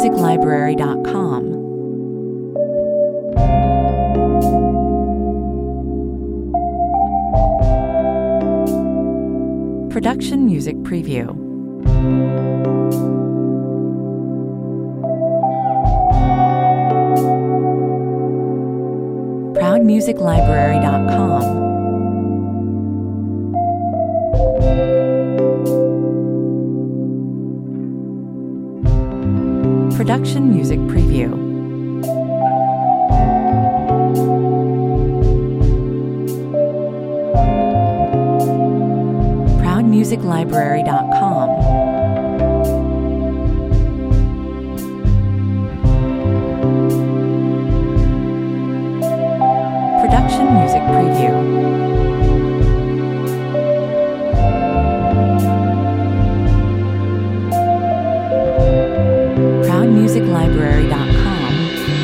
ProudMusicLibrary.com. Production Music Preview. ProudMusicLibrary.com. Production Music Preview. ProudMusicLibrary.com. Production Music Preview. ProudMusicLibrary.com.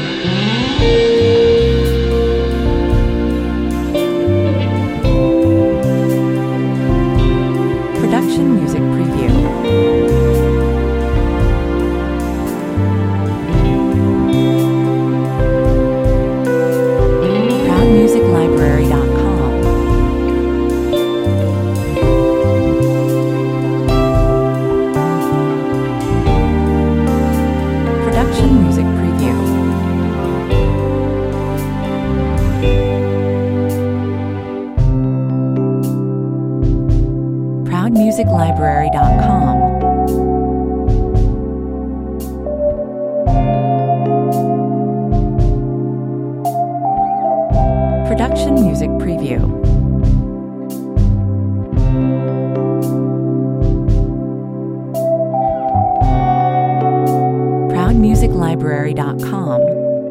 Production Music Preview. ProudMusicLibrary.com. Production Music Preview. ProudMusicLibrary.com. Production Music Preview. ProudMusicLibrary.com.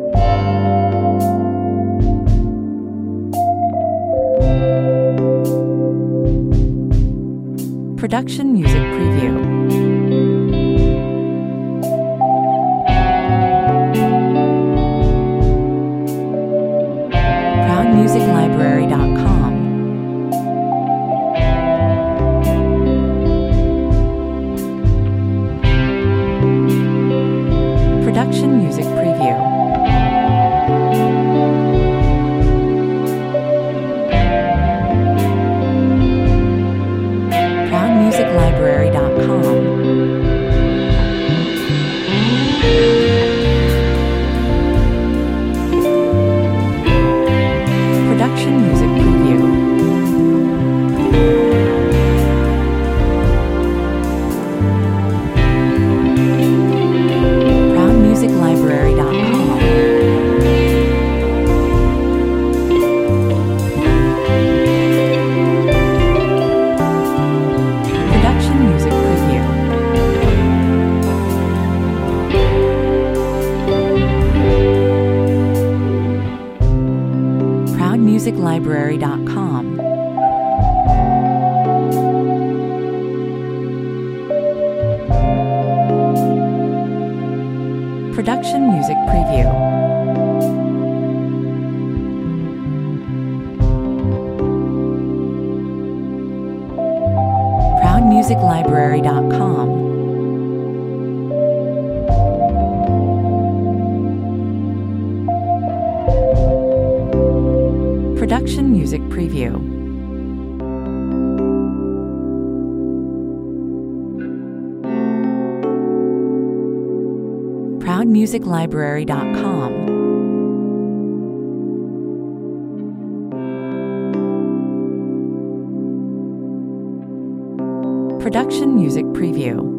Production Music Preview. ProudMusicLibrary.com. Production Music Preview. ProudMusicLibrary.com. Production Music Preview. ProudMusicLibrary.com. Production Music Preview. ProudMusicLibrary.com. Production Music Preview. ProudMusicLibrary.com. Production Music Preview. ProudMusicLibrary.com. Production Music Preview.